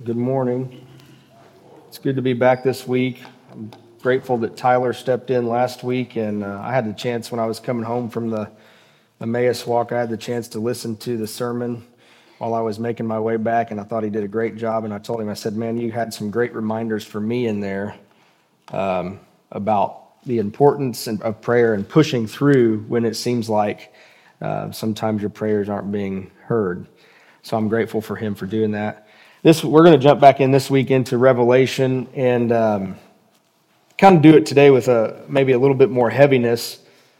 Good morning. It's good to be back this week. I'm grateful that Tyler stepped in last week, and I had the chance when I was coming home from the Emmaus walk, I had the chance to listen to the sermon while I was making my way back, and I thought he did a great job. And I told him, I said, man, you had some great reminders for me in there about the importance of prayer and pushing through when it seems like sometimes your prayers aren't being heard. So I'm grateful for him for doing that. We're going to jump back in this week into Revelation and kind of do it today with maybe a little bit more heaviness,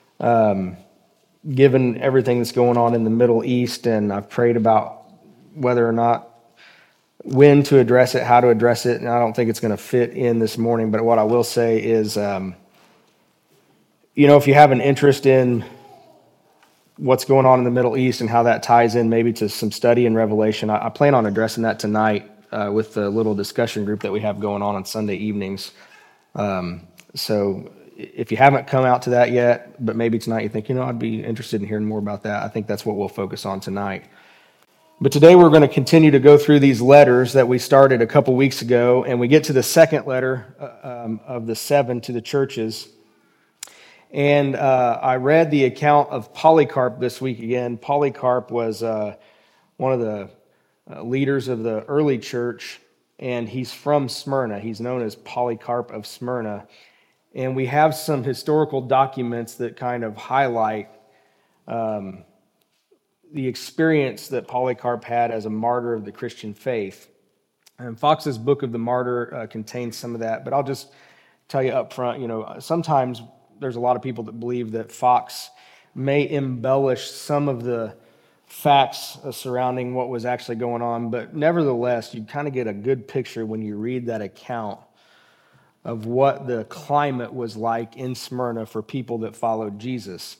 given everything that's going on in the Middle East. And I've prayed about whether or not when to address it, how to address it, and I don't think it's going to fit in this morning. But what I will say is, if you have an interest in what's going on in the Middle East and how that ties in maybe to some study in Revelation, I plan on addressing that tonight with the little discussion group that we have going on Sunday evenings. So if you haven't come out to that yet, but maybe tonight you think, I'd be interested in hearing more about that, I think that's what we'll focus on tonight. But today we're going to continue to go through these letters that we started a couple weeks ago, and we get to the second letter of the 7 to the churches. And I read the account of Polycarp this week again. Polycarp was one of the leaders of the early church, and he's from Smyrna. He's known as Polycarp of Smyrna. And we have some historical documents that kind of highlight the experience that Polycarp had as a martyr of the Christian faith. And Fox's Book of the Martyr contains some of that, but I'll just tell you up front, sometimes there's a lot of people that believe that Fox may embellish some of the facts surrounding what was actually going on, but nevertheless, you kind of get a good picture when you read that account of what the climate was like in Smyrna for people that followed Jesus.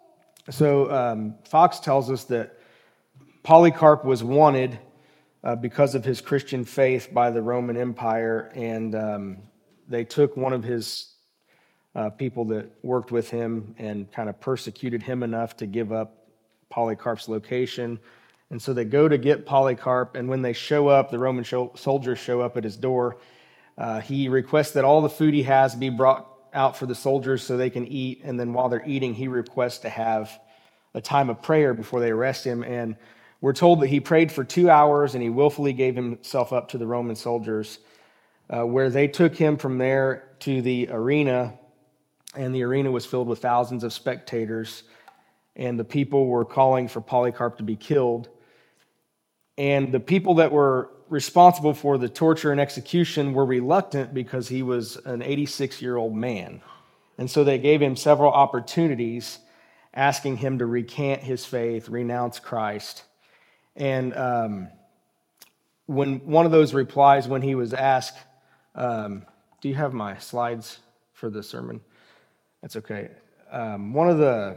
So Fox tells us that Polycarp was wanted because of his Christian faith by the Roman Empire, and they took one of his people that worked with him and kind of persecuted him enough to give up Polycarp's location. And so they go to get Polycarp, and when they show up, the Roman soldiers show up at his door. He requests that all the food he has be brought out for the soldiers so they can eat, and then while they're eating, he requests to have a time of prayer before they arrest him. And we're told that he prayed for 2 hours, and he willfully gave himself up to the Roman soldiers, where they took him from there to the arena, and the arena was filled with thousands of spectators, and the people were calling for Polycarp to be killed. And the people that were responsible for the torture and execution were reluctant because he was an 86-year-old man. And so they gave him several opportunities, asking him to recant his faith, renounce Christ. And when one of those replies, when he was asked, do you have my slides for the sermon? That's okay. One of the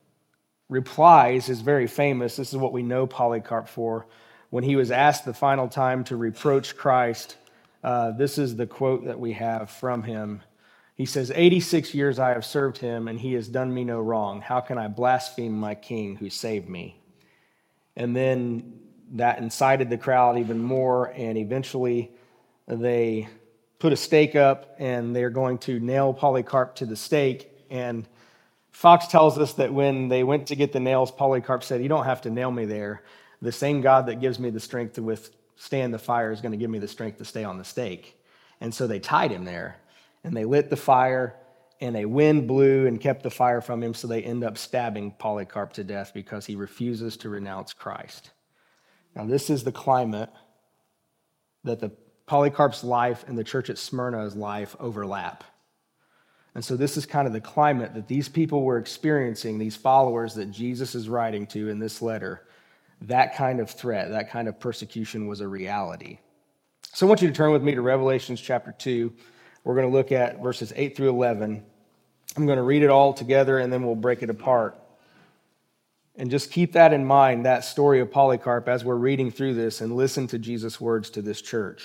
replies is very famous. This is what we know Polycarp for. When he was asked the final time to reproach Christ, this is the quote that we have from him. He says, 86 years I have served him, and he has done me no wrong. How can I blaspheme my king who saved me? And then that incited the crowd even more, and eventually they put a stake up, and they're going to nail Polycarp to the stake. And Fox tells us that when they went to get the nails, Polycarp said, you don't have to nail me there. The same God that gives me the strength to withstand the fire is going to give me the strength to stay on the stake. And so they tied him there, and they lit the fire, and a wind blew and kept the fire from him, so they end up stabbing Polycarp to death because he refuses to renounce Christ. Now, this is the climate that the Polycarp's life and the church at Smyrna's life overlap. And so this is kind of the climate that these people were experiencing, these followers that Jesus is writing to in this letter. That kind of threat, that kind of persecution was a reality. So I want you to turn with me to Revelation chapter 2. We're going to look at verses 8 through 11. I'm going to read it all together, and then we'll break it apart. And just keep that in mind, that story of Polycarp, as we're reading through this, and listen to Jesus' words to this church.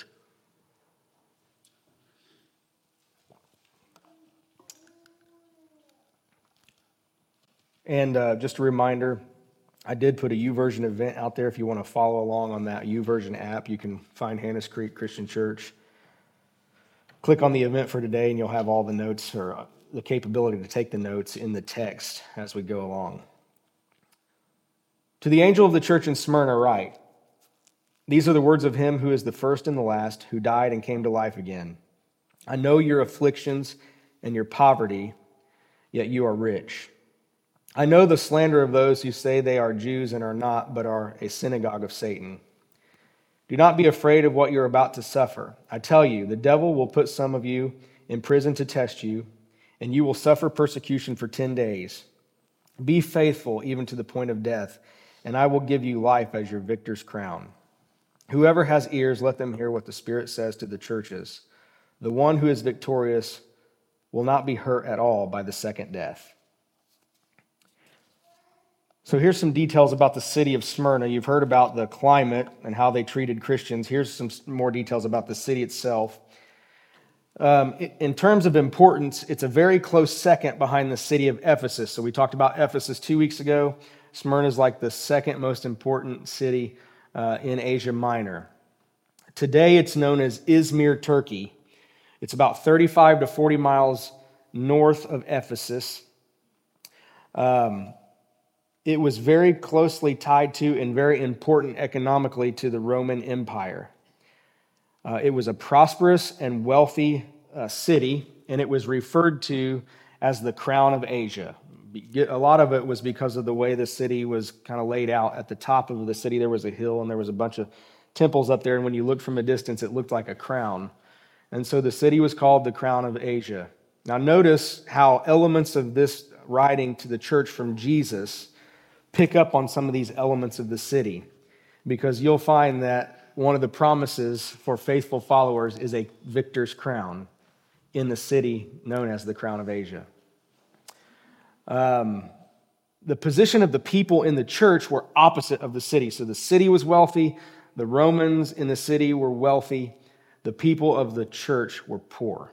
And just a reminder, I did put a YouVersion event out there. If you want to follow along on that YouVersion app, you can find Hannah's Creek Christian Church. Click on the event for today, and you'll have all the notes or the capability to take the notes in the text as we go along. To the angel of the church in Smyrna write, these are the words of him who is the first and the last, who died and came to life again. I know your afflictions and your poverty, yet you are rich. I know the slander of those who say they are Jews and are not, but are a synagogue of Satan. Do not be afraid of what you're about to suffer. I tell you, the devil will put some of you in prison to test you, and you will suffer persecution for 10 days. Be faithful even to the point of death, and I will give you life as your victor's crown. Whoever has ears, let them hear what the Spirit says to the churches. The one who is victorious will not be hurt at all by the second death. So here's some details about the city of Smyrna. You've heard about the climate and how they treated Christians. Here's some more details about the city itself. In terms of importance, it's a very close second behind the city of Ephesus. So we talked about Ephesus 2 weeks ago. Smyrna is like the second most important city in Asia Minor. Today it's known as Izmir, Turkey. It's about 35 to 40 miles north of Ephesus. It was very closely tied to and very important economically to the Roman Empire. It was a prosperous and wealthy city, and it was referred to as the crown of Asia. A lot of it was because of the way the city was kind of laid out. At the top of the city, there was a hill, and there was a bunch of temples up there, and when you looked from a distance, it looked like a crown. And so the city was called the crown of Asia. Now notice how elements of this writing to the church from Jesus pick up on some of these elements of the city, because you'll find that one of the promises for faithful followers is a victor's crown in the city known as the crown of Asia. The position of the people in the church were opposite of the city. So the city was wealthy, the Romans in the city were wealthy, the people of the church were poor.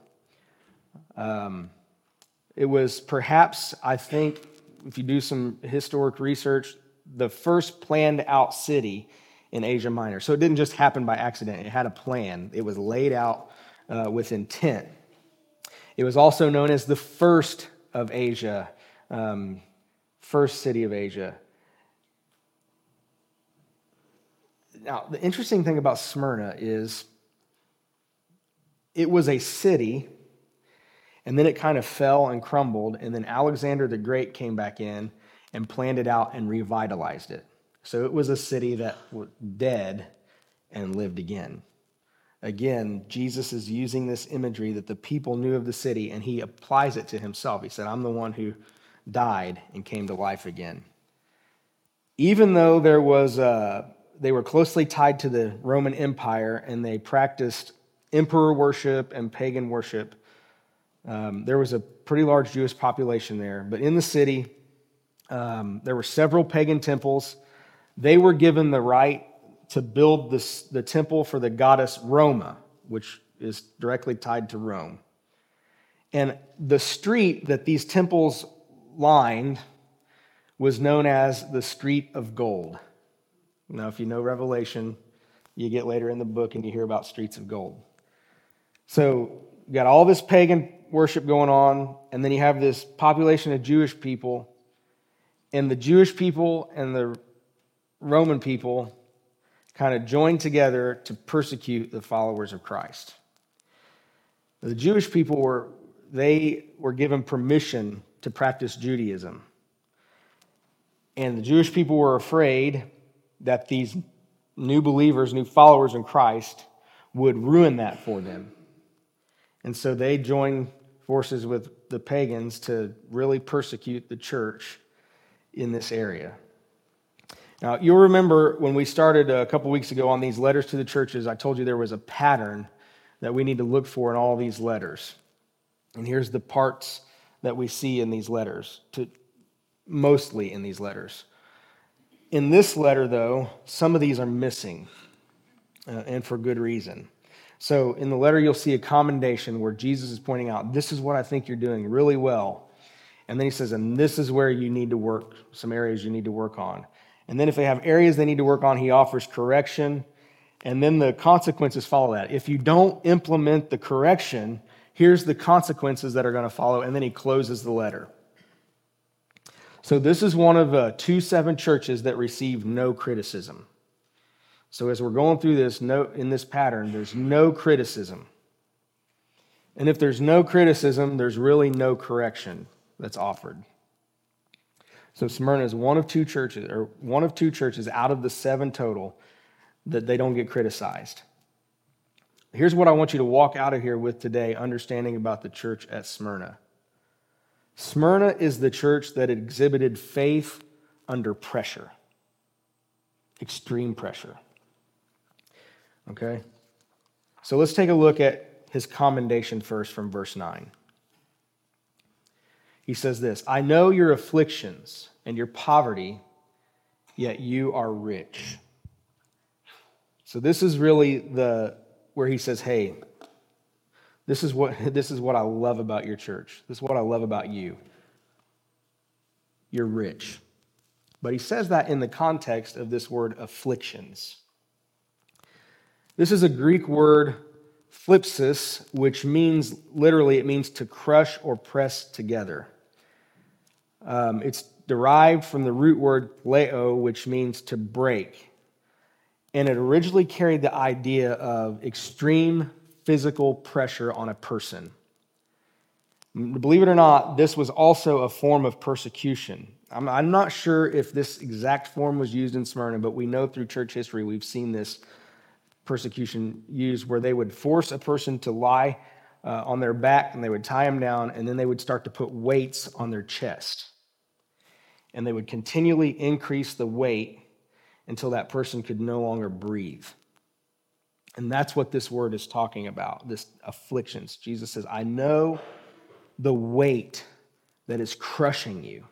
It was perhaps, I think, if you do some historic research, the first planned out city in Asia Minor. So it didn't just happen by accident. It had a plan. It was laid out with intent. It was also known as the first of Asia, first city of Asia. Now, the interesting thing about Smyrna is it was a city, and then it kind of fell and crumbled, and then Alexander the Great came back in and planned it out and revitalized it. So it was a city that was dead and lived again. Again, Jesus is using this imagery that the people knew of the city, and he applies it to himself. He said, I'm the one who died and came to life again. Even though they were closely tied to the Roman Empire, and they practiced emperor worship and pagan worship, there was a pretty large Jewish population there. But in the city, there were several pagan temples. They were given the right to build the temple for the goddess Roma, which is directly tied to Rome. And the street that these temples lined was known as the Street of Gold. Now, if you know Revelation, you get later in the book and you hear about streets of gold. So you got all this pagan worship going on, and then you have this population of Jewish people, and the Jewish people and the Roman people kind of joined together to persecute the followers of Christ. The Jewish people were given permission to practice Judaism, and the Jewish people were afraid that these new believers, new followers in Christ, would ruin that for them. And so they joined forces with the pagans to really persecute the church in this area. Now, you'll remember when we started a couple weeks ago on these letters to the churches, I told you there was a pattern that we need to look for in all these letters. And here's the parts that we see in these letters, mostly in these letters. In this letter, though, some of these are missing, and for good reason. So in the letter, you'll see a commendation where Jesus is pointing out, this is what I think you're doing really well. And then he says, and this is where you need to work, some areas you need to work on. And then if they have areas they need to work on, he offers correction. And then the consequences follow that. If you don't implement the correction, here's the consequences that are going to follow. And then he closes the letter. So this is one of 2-7 churches that receive no criticism. So as we're going through this, in this pattern, there's no criticism. And if there's no criticism, there's really no correction that's offered. So Smyrna is one of two churches out of the 7 total that they don't get criticized. Here's what I want you to walk out of here with today, understanding about the church at Smyrna. Smyrna is the church that exhibited faith under pressure, extreme pressure. Okay? So let's take a look at his commendation first from verse 9. He says this, I know your afflictions and your poverty, yet you are rich. So this is really where he says, hey, this is what I love about your church. This is what I love about you. You're rich. But he says that in the context of this word afflictions. This is a Greek word, thlipsis, which means, literally, it means to crush or press together. It's derived from the root word leo, which means to break. And it originally carried the idea of extreme physical pressure on a person. Believe it or not, this was also a form of persecution. I'm not sure if this exact form was used in Smyrna, but we know through church history we've seen this persecution used where they would force a person to lie on their back and they would tie them down and then they would start to put weights on their chest. And they would continually increase the weight until that person could no longer breathe. And that's what this word is talking about, this afflictions. Jesus says, I know the weight that is crushing you.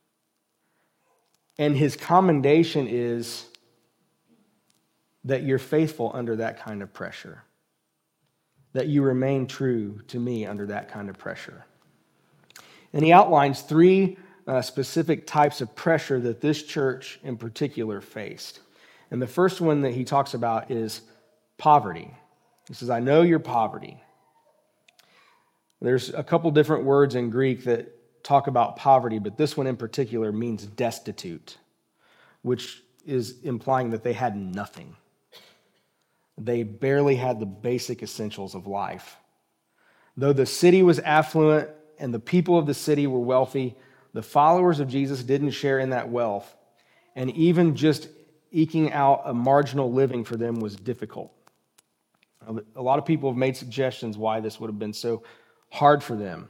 And his commendation is that you're faithful under that kind of pressure, that you remain true to me under that kind of pressure. And he outlines 3 specific types of pressure that this church in particular faced. And the first one that he talks about is poverty. He says, I know your poverty. There's a couple different words in Greek that talk about poverty, but this one in particular means destitute, which is implying that they had nothing. They barely had the basic essentials of life. Though the city was affluent and the people of the city were wealthy, the followers of Jesus didn't share in that wealth, and even just eking out a marginal living for them was difficult. A lot of people have made suggestions why this would have been so hard for them.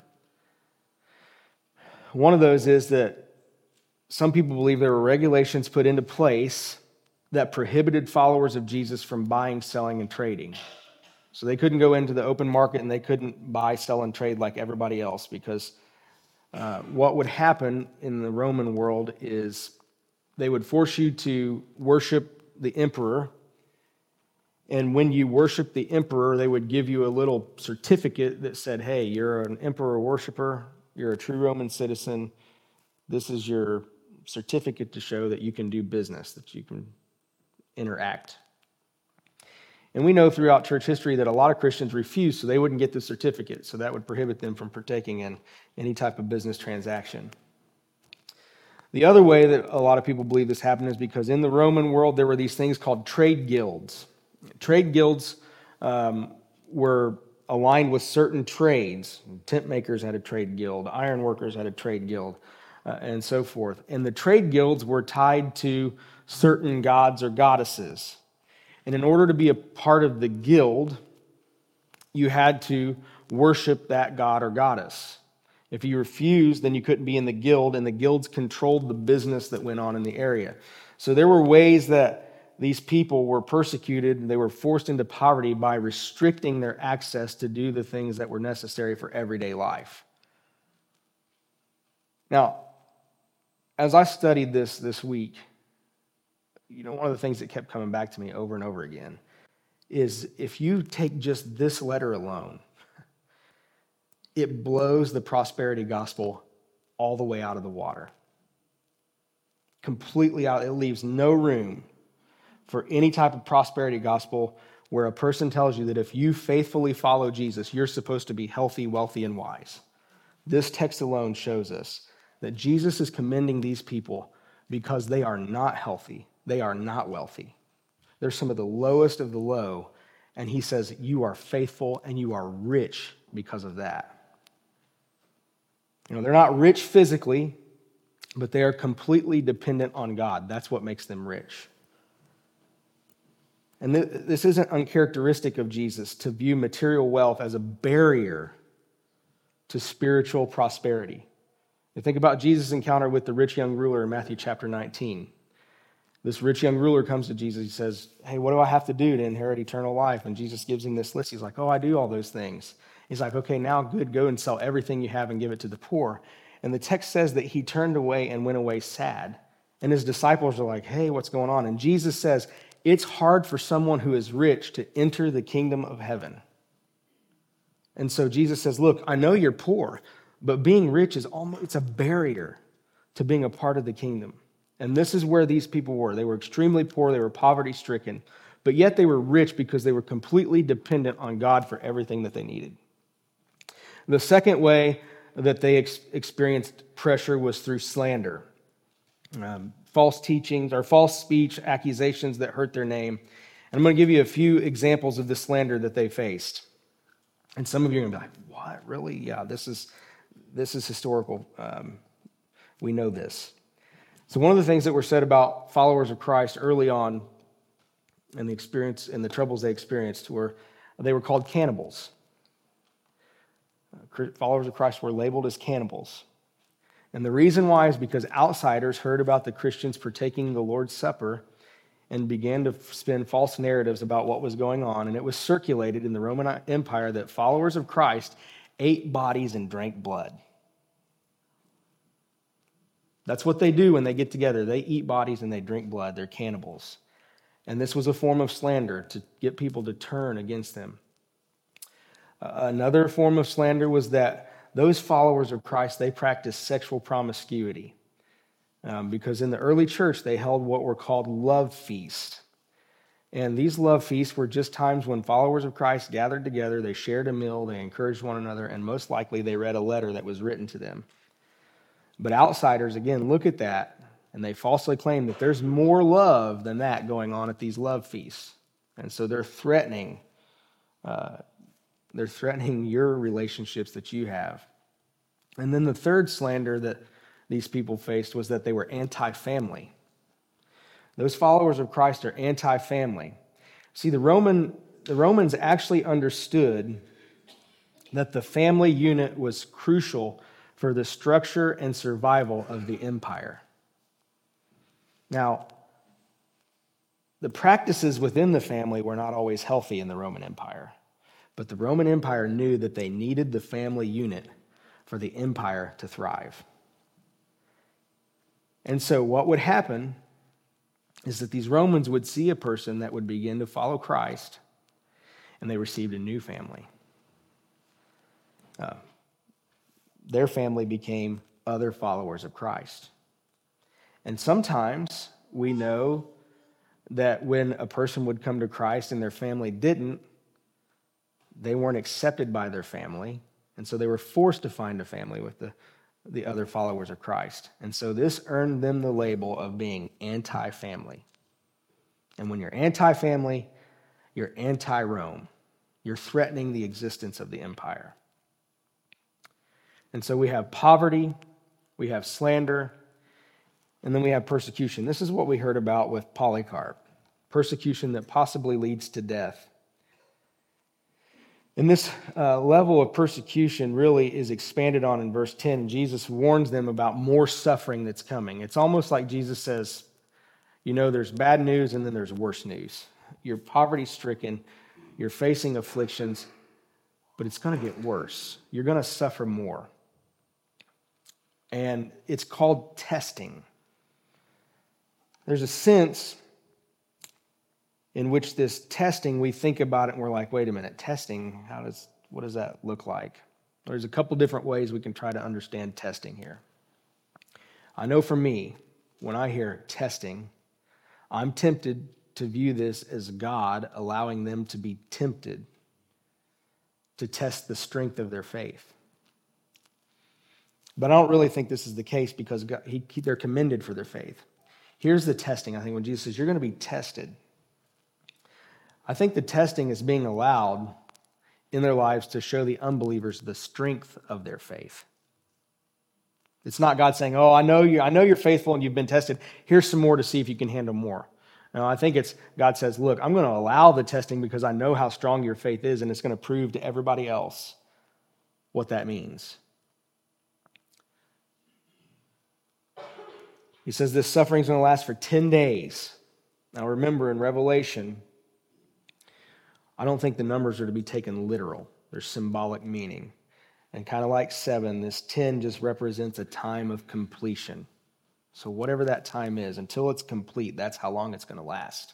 One of those is that some people believe there were regulations put into place that prohibited followers of Jesus from buying, selling, and trading. So they couldn't go into the open market and they couldn't buy, sell, and trade like everybody else because what would happen in the Roman world is they would force you to worship the emperor. And when you worship the emperor, they would give you a little certificate that said, hey, you're an emperor worshiper, you're a true Roman citizen. This is your certificate to show that you can do business, that you can interact. And we know throughout church history that a lot of Christians refused, so they wouldn't get the certificate. So that would prohibit them from partaking in any type of business transaction. The other way that a lot of people believe this happened is because in the Roman world, there were these things called trade guilds. Trade guilds were aligned with certain trades. Tent makers had a trade guild. Iron workers had a trade guild, and so forth. And the trade guilds were tied to certain gods or goddesses. And in order to be a part of the guild, you had to worship that god or goddess. If you refused, then you couldn't be in the guild, and the guilds controlled the business that went on in the area. So there were ways that these people were persecuted, and they were forced into poverty by restricting their access to do the things that were necessary for everyday life. Now, as I studied this week, one of the things that kept coming back to me over and over again is if you take just this letter alone, it blows the prosperity gospel all the way out of the water. completely out. It leaves no room for any type of prosperity gospel where a person tells you that if you faithfully follow Jesus, you're supposed to be healthy, wealthy, and wise. This text alone shows us that Jesus is commending these people because they are not healthy. They are not wealthy. They're some of the lowest of the low. And he says, you are faithful and you are rich because of that. They're not rich physically, but they are completely dependent on God. That's what makes them rich. And this isn't uncharacteristic of Jesus to view material wealth as a barrier to spiritual prosperity. You think about Jesus' encounter with the rich young ruler in Matthew chapter 19. This rich young ruler comes to Jesus. He says, hey, what do I have to do to inherit eternal life? And Jesus gives him this list. He's like, oh, I do all those things. He's like, okay, now good, go and sell everything you have and give it to the poor. And the text says that he turned away and went away sad. And his disciples are like, hey, what's going on? And Jesus says, it's hard for someone who is rich to enter the kingdom of heaven. And so Jesus says, look, I know you're poor, but being rich it's a barrier to being a part of the kingdom. And this is where these people were. They were extremely poor. They were poverty-stricken, but yet they were rich because they were completely dependent on God for everything that they needed. The second way that they experienced pressure was through slander. False teachings or false speech, accusations that hurt their name. And I'm going to give you a few examples of the slander that they faced. And some of you are going to be like, what, really? Yeah, this is historical. We know this. So one of the things that were said about followers of Christ early on in the experience and the troubles they experienced were they were called cannibals. Followers of Christ were labeled as cannibals. And the reason why is because outsiders heard about the Christians partaking the Lord's Supper and began to spin false narratives about what was going on. And it was circulated in the Roman Empire that followers of Christ ate bodies and drank blood. That's what they do when they get together. They eat bodies and they drink blood. They're cannibals. And this was a form of slander to get people to turn against them. Another form of slander was that those followers of Christ, they practiced sexual promiscuity. Because in the early church, they held what were called love feasts. And these love feasts were just times when followers of Christ gathered together, they shared a meal, they encouraged one another, and most likely they read a letter that was written to them. But outsiders, again, look at that, and they falsely claim that there's more love than that going on at these love feasts. And so they're threatening your relationships that you have. And then the third slander that these people faced was that they were anti-family. Those followers of Christ are anti-family. See, the Romans actually understood that the family unit was crucial for the structure and survival of the empire. Now, the practices within the family were not always healthy in the Roman Empire, but the Roman Empire knew that they needed the family unit for the empire to thrive. And so what would happen is that these Romans would see a person that would begin to follow Christ, and they received a new family. Their family became other followers of Christ. And sometimes we know that when a person would come to Christ and their family didn't, they weren't accepted by their family, and so they were forced to find a family with the other followers of Christ. And so this earned them the label of being anti-family. And when you're anti-family, you're anti-Rome. You're threatening the existence of the empire. And so we have poverty, we have slander, and then we have persecution. This is what we heard about with Polycarp, persecution that possibly leads to death. And this level of persecution really is expanded on in verse 10. Jesus warns them about more suffering that's coming. It's almost like Jesus says, there's bad news and then there's worse news. You're poverty-stricken, you're facing afflictions, but it's going to get worse. You're going to suffer more. And it's called testing. There's a sense in which this testing, we think about it and we're like, wait a minute, testing, what does that look like? There's a couple different ways we can try to understand testing here. I know for me, when I hear testing, I'm tempted to view this as God allowing them to be tempted to test the strength of their faith. But I don't really think this is the case because they're commended for their faith. Here's the testing. I think when Jesus says, you're going to be tested, I think the testing is being allowed in their lives to show the unbelievers the strength of their faith. It's not God saying, oh, I know you're faithful and you've been tested. Here's some more to see if you can handle more. No, I think it's God says, look, I'm going to allow the testing because I know how strong your faith is, and it's going to prove to everybody else what that means. He says this suffering is going to last for 10 days. Now remember, in Revelation, I don't think the numbers are to be taken literal. There's symbolic meaning. And kind of like 7, this 10 just represents a time of completion. So whatever that time is, until it's complete, that's how long it's going to last.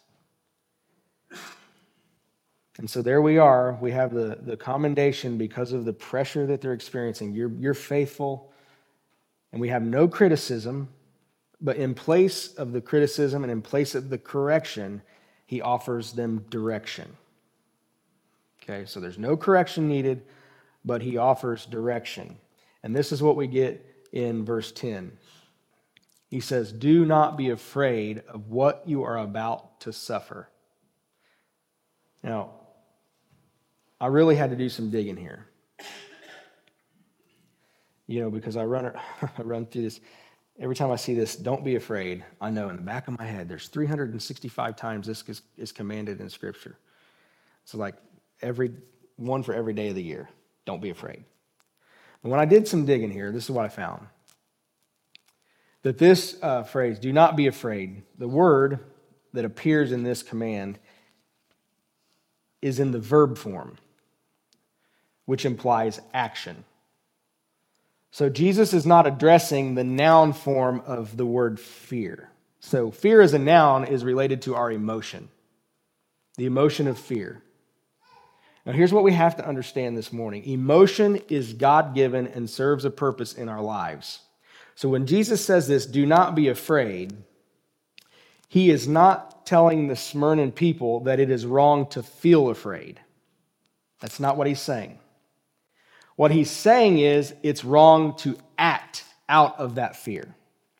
And so there we are. We have the commendation because of the pressure that they're experiencing. You're faithful, and we have no criticism. But in place of the criticism and in place of the correction, he offers them direction. Okay, so there's no correction needed, but he offers direction. And this is what we get in verse 10. He says, do not be afraid of what you are about to suffer. Now, I really had to do some digging here. Because I run through this. Every time I see this, don't be afraid, I know in the back of my head, there's 365 times this is commanded in Scripture. So like one for every day of the year. Don't be afraid. And when I did some digging here, this is what I found. That this phrase, do not be afraid, the word that appears in this command is in the verb form, which implies action. So Jesus is not addressing the noun form of the word fear. So fear as a noun is related to our emotion, the emotion of fear. Now here's what we have to understand this morning. Emotion is God-given and serves a purpose in our lives. So when Jesus says this, do not be afraid, he is not telling the Smyrna people that it is wrong to feel afraid. That's not what he's saying. What he's saying is it's wrong to act out of that fear.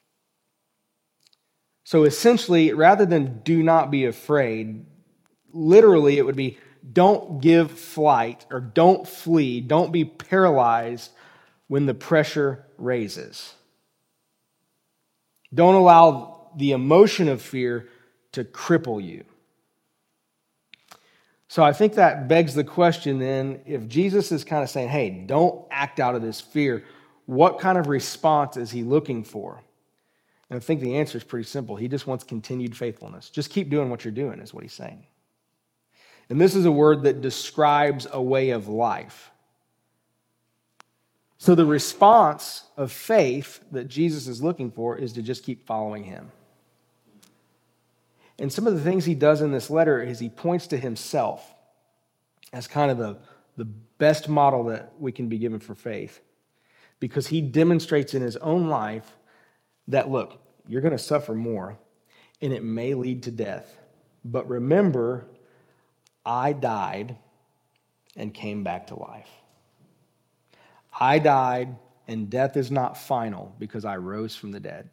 So essentially, rather than do not be afraid, literally it would be don't give flight or don't flee, don't be paralyzed when the pressure raises. Don't allow the emotion of fear to cripple you. So I think that begs the question then, if Jesus is kind of saying, hey, don't act out of this fear, what kind of response is he looking for? And I think the answer is pretty simple. He just wants continued faithfulness. Just keep doing what you're doing is what he's saying. And this is a word that describes a way of life. So the response of faith that Jesus is looking for is to just keep following him. And some of the things he does in this letter is he points to himself as kind of the best model that we can be given for faith. Because he demonstrates in his own life that, look, you're going to suffer more, and it may lead to death. But remember, I died and came back to life. I died, and death is not final because I rose from the dead.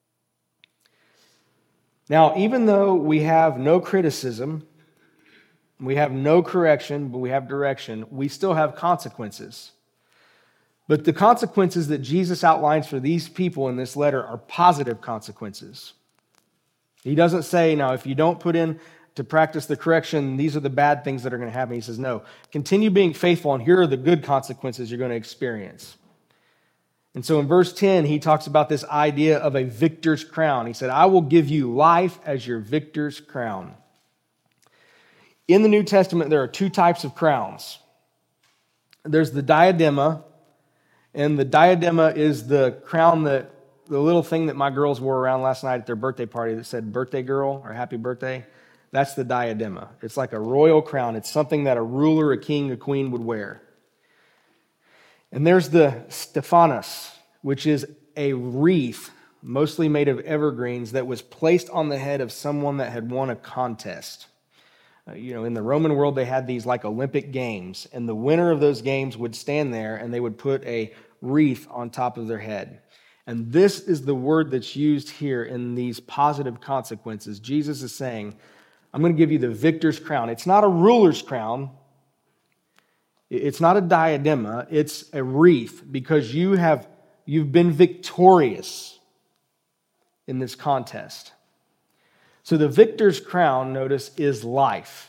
Now, even though we have no criticism, we have no correction, but we have direction, we still have consequences. But the consequences that Jesus outlines for these people in this letter are positive consequences. He doesn't say, now, if you don't put in to practice the correction, these are the bad things that are going to happen. He says, no, continue being faithful, and here are the good consequences you're going to experience. And so in verse 10, he talks about this idea of a victor's crown. He said, I will give you life as your victor's crown. In the New Testament, there are two types of crowns. There's the diadema, and the diadema is the crown the little thing that my girls wore around last night at their birthday party that said birthday girl or happy birthday. That's the diadema. It's like a royal crown. It's something that a ruler, a king, a queen would wear. And there's the Stephanos, which is a wreath mostly made of evergreens, that was placed on the head of someone that had won a contest. In the Roman world, they had these like Olympic games, and the winner of those games would stand there and they would put a wreath on top of their head. And this is the word that's used here in these positive consequences. Jesus is saying, I'm going to give you the victor's crown. It's not a ruler's crown. It's not a diadema. It's a wreath, because you've been victorious in this contest. So the victor's crown, notice, is life.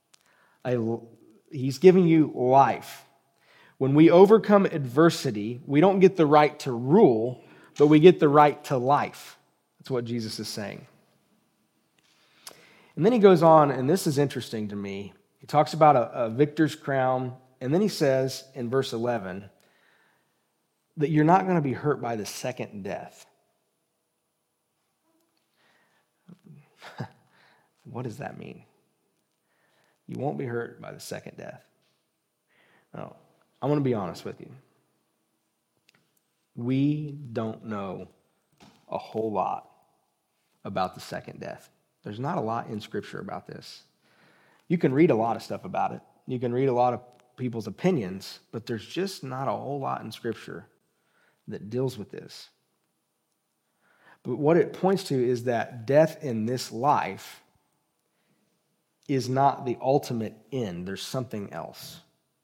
He's giving you life. When we overcome adversity, we don't get the right to rule, but we get the right to life. That's what Jesus is saying. And then he goes on, and this is interesting to me. He talks about a victor's crown, and then he says in verse 11 that you're not going to be hurt by the second death. What does that mean? You won't be hurt by the second death. Now, I want to be honest with you. We don't know a whole lot about the second death. There's not a lot in Scripture about this. You can read a lot of stuff about it. You can read a lot of people's opinions, but there's just not a whole lot in Scripture that deals with this. But what it points to is that death in this life is not the ultimate end. There's something else.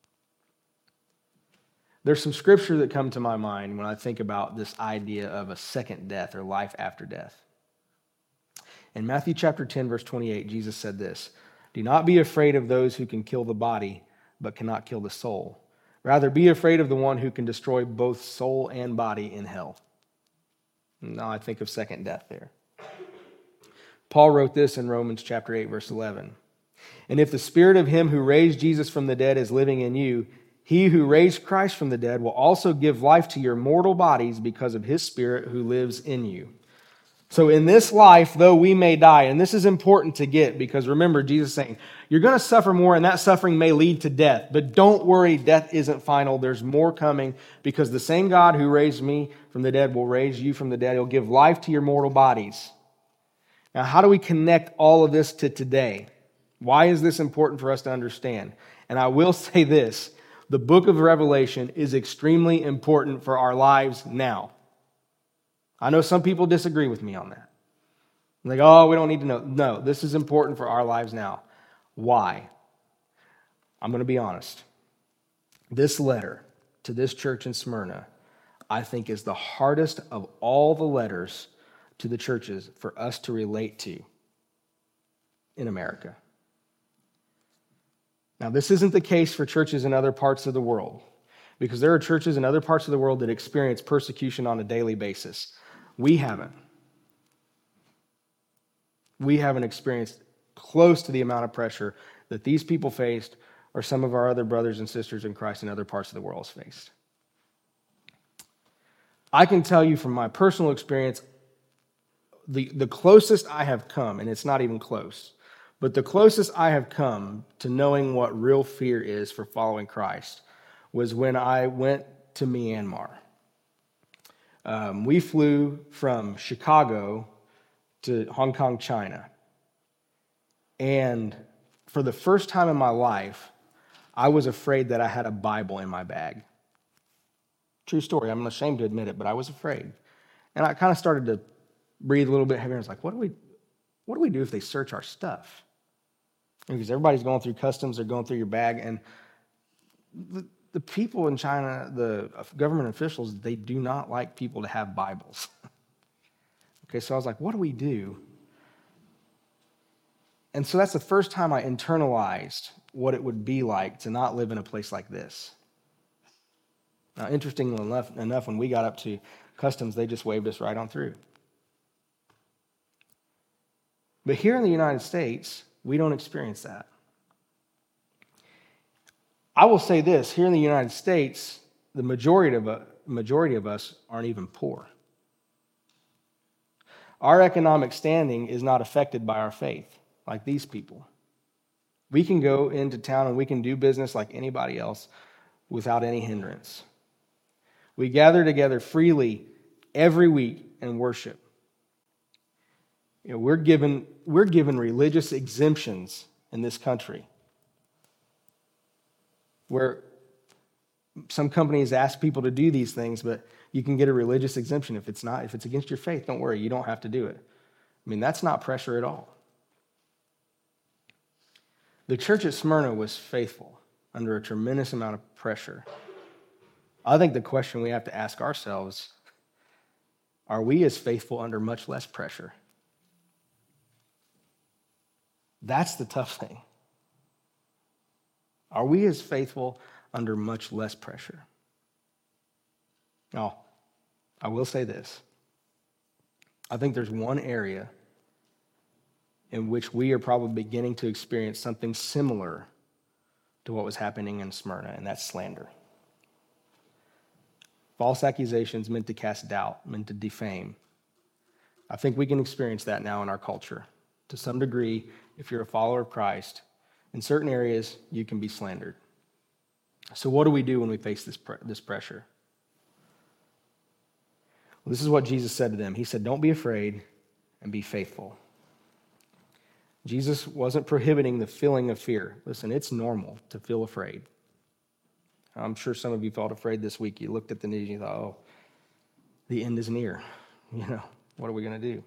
There's some scripture that come to my mind when I think about this idea of a second death or life after death. In Matthew chapter 10, verse 28, Jesus said this, "Do not be afraid of those who can kill the body, but cannot kill the soul. Rather, be afraid of the one who can destroy both soul and body in hell." Now I think of second death there. Paul wrote this in Romans chapter 8, verse 11. "And if the spirit of him who raised Jesus from the dead is living in you, he who raised Christ from the dead will also give life to your mortal bodies because of his spirit who lives in you." So in this life, though we may die, and this is important to get, because remember, Jesus is saying, you're going to suffer more, and that suffering may lead to death. But don't worry, death isn't final. There's more coming, because the same God who raised me from the dead will raise you from the dead. He'll give life to your mortal bodies. Now, how do we connect all of this to today? Why is this important for us to understand? And I will say this, the book of Revelation is extremely important for our lives now. I know some people disagree with me on that. Like, oh, we don't need to know. No, this is important for our lives now. Why? I'm going to be honest. This letter to this church in Smyrna, I think, is the hardest of all the letters to the churches for us to relate to in America. Now, this isn't the case for churches in other parts of the world, because there are churches in other parts of the world that experience persecution on a daily basis. We haven't. We haven't experienced close to the amount of pressure that these people faced, or some of our other brothers and sisters in Christ in other parts of the world has faced. I can tell you from my personal experience, the closest I have come, and it's not even close, but the closest I have come to knowing what real fear is for following Christ was when I went to Myanmar. We flew from Chicago to Hong Kong, China. And for the first time in my life, I was afraid that I had a Bible in my bag. True story. I'm ashamed to admit it, but I was afraid. And I kind of started to breathe a little bit heavier. I was like, what do we do if they search our stuff? Because everybody's going through customs, they're going through your bag, and the people in China, the government officials, they do not like people to have Bibles. Okay, so I was like, what do we do? And so that's the first time I internalized what it would be like to not live in a place like this. Now, interestingly enough, when we got up to customs, they just waved us right on through. But here in the United States, we don't experience that. I will say this, here in the United States, the majority of us aren't even poor. Our economic standing is not affected by our faith, like these people. We can go into town and we can do business like anybody else without any hindrance. We gather together freely every week and worship. We're given religious exemptions in this country, where some companies ask people to do these things, but you can get a religious exemption. If it's against your faith, don't worry, you don't have to do it. I mean, that's not pressure at all. The church at Smyrna was faithful under a tremendous amount of pressure. I think the question we have to ask ourselves, are we as faithful under much less pressure? That's the tough thing. Are we as faithful under much less pressure? Now, I will say this. I think there's one area in which we are probably beginning to experience something similar to what was happening in Smyrna, and that's slander. False accusations meant to cast doubt, meant to defame. I think we can experience that now in our culture. To some degree, if you're a follower of Christ, in certain areas, you can be slandered. So what do we do when we face this pressure? Well, this is what Jesus said to them. He said, don't be afraid and be faithful. Jesus wasn't prohibiting the feeling of fear. Listen, it's normal to feel afraid. I'm sure some of you felt afraid this week. You looked at the news and you thought, oh, the end is near. What are we going to do?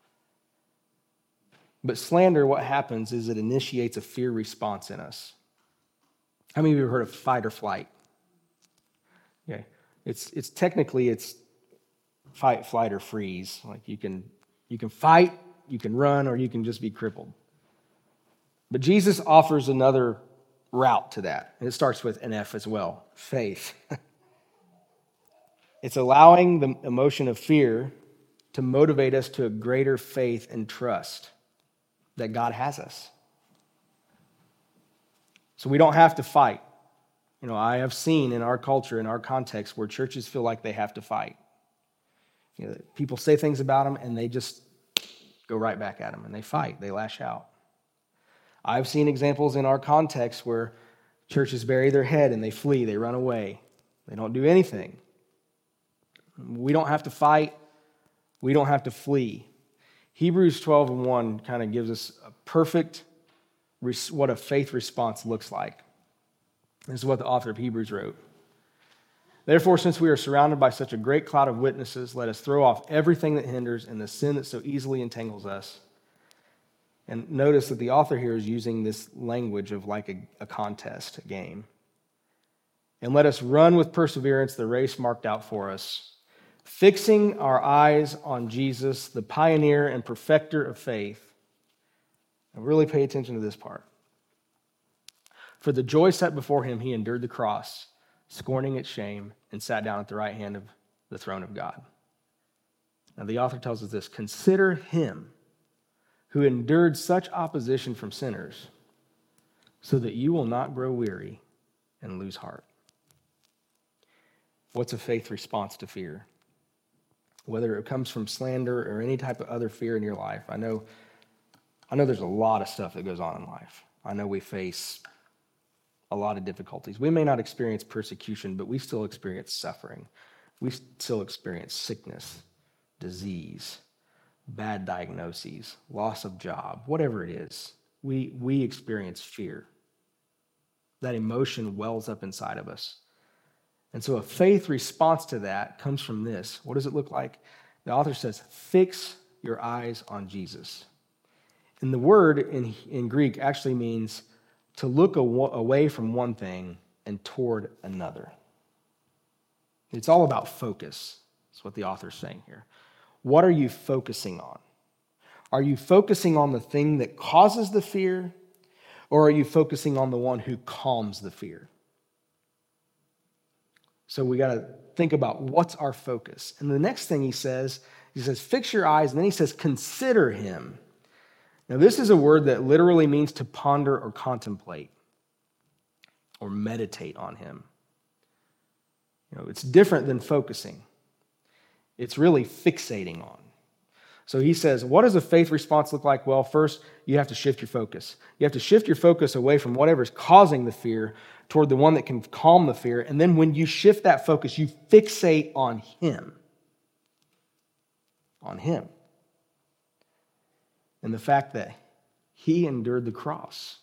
But slander, what happens is it initiates a fear response in us. How many of you have heard of fight or flight? Okay. It's technically fight, flight, or freeze. Like you can fight, you can run, or you can just be crippled. But Jesus offers another route to that. And it starts with an F as well, faith. It's allowing the emotion of fear to motivate us to a greater faith and trust that God has us. So we don't have to fight. I have seen in our culture, in our context, where churches feel like they have to fight. People say things about them and they just go right back at them and they fight, they lash out. I've seen examples in our context where churches bury their head and they flee, they run away. They don't do anything. We don't have to fight. We don't have to flee. Hebrews 12:1 kind of gives us a perfect what a faith response looks like. This is what the author of Hebrews wrote. Therefore, since we are surrounded by such a great cloud of witnesses, let us throw off everything that hinders and the sin that so easily entangles us. And notice that the author here is using this language of like a contest, a game. And let us run with perseverance the race marked out for us, fixing our eyes on Jesus, the pioneer and perfecter of faith. And really pay attention to this part. For the joy set before him, he endured the cross, scorning its shame, and sat down at the right hand of the throne of God. Now the author tells us this, consider him who endured such opposition from sinners, so that you will not grow weary and lose heart. What's a faith response to fear? Whether it comes from slander or any type of other fear in your life, I know there's a lot of stuff that goes on in life. I know we face a lot of difficulties. We may not experience persecution, but we still experience suffering. We still experience sickness, disease, bad diagnoses, loss of job, whatever it is. We experience fear. That emotion wells up inside of us. And so a faith response to that comes from this. What does it look like? The author says, fix your eyes on Jesus. And the word in Greek actually means to look away from one thing and toward another. It's all about focus. That's what the author's saying here. What are you focusing on? Are you focusing on the thing that causes the fear, or are you focusing on the one who calms the fear? So we got to think about what's our focus. And the next thing he says, fix your eyes, and then he says, consider him. Now, this is a word that literally means to ponder or contemplate or meditate on him. It's different than focusing. It's really fixating on. So he says, what does a faith response look like? Well, first, you have to shift your focus. You have to shift your focus away from whatever's causing the fear toward the one that can calm the fear. And then when you shift that focus, you fixate on him. On him. And the fact that he endured the cross.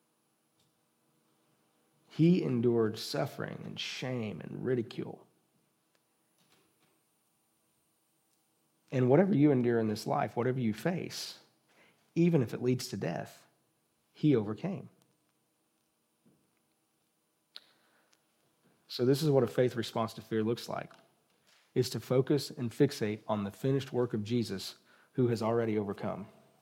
He endured suffering and shame and ridicule. And whatever you endure in this life, whatever you face, even if it leads to death, he overcame. So this is what a faith response to fear looks like, is to focus and fixate on the finished work of Jesus who has already overcome.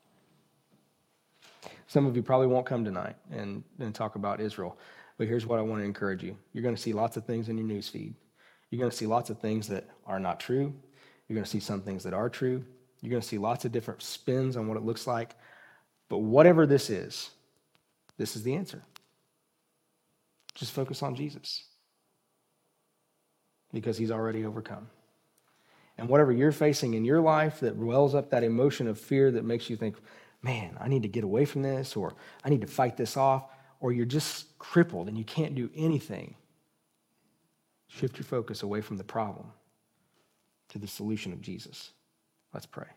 Some of you probably won't come tonight and talk about Israel, but here's what I want to encourage you. You're going to see lots of things in your news feed. You're going to see lots of things that are not true. You're going to see some things that are true. You're going to see lots of different spins on what it looks like. But whatever this is the answer. Just focus on Jesus, because he's already overcome. And whatever you're facing in your life that wells up that emotion of fear that makes you think, man, I need to get away from this, or I need to fight this off, or you're just crippled and you can't do anything, shift your focus away from the problem to the solution of Jesus. Let's pray.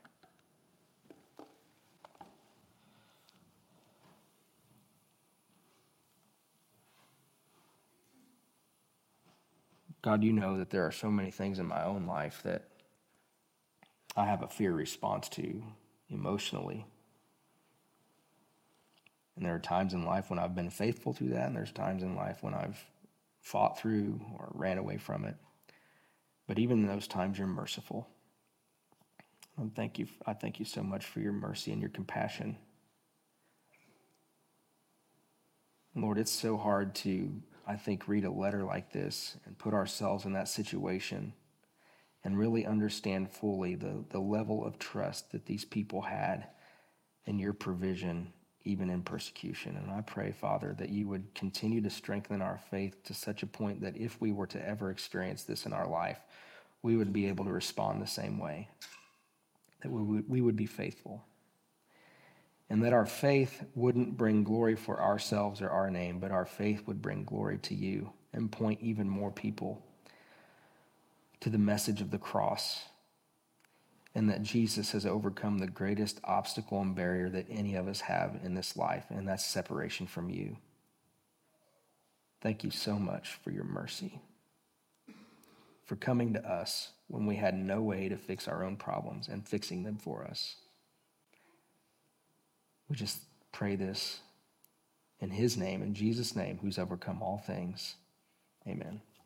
God, you know that there are so many things in my own life that I have a fear response to emotionally. And there are times in life when I've been faithful to that, and there's times in life when I've fought through or ran away from it. But even in those times, you're merciful. And I thank you so much for your mercy and your compassion. Lord, it's so hard to, I think, read a letter like this and put ourselves in that situation and really understand fully the level of trust that these people had in your provision, even in persecution. And I pray, Father, that you would continue to strengthen our faith to such a point that if we were to ever experience this in our life, we would be able to respond the same way, that we would be faithful. And that our faith wouldn't bring glory for ourselves or our name, but our faith would bring glory to you and point even more people to the message of the cross, and that Jesus has overcome the greatest obstacle and barrier that any of us have in this life, and that's separation from you. Thank you so much for your mercy, for coming to us when we had no way to fix our own problems and fixing them for us. We just pray this in his name, in Jesus' name, who's overcome all things. Amen.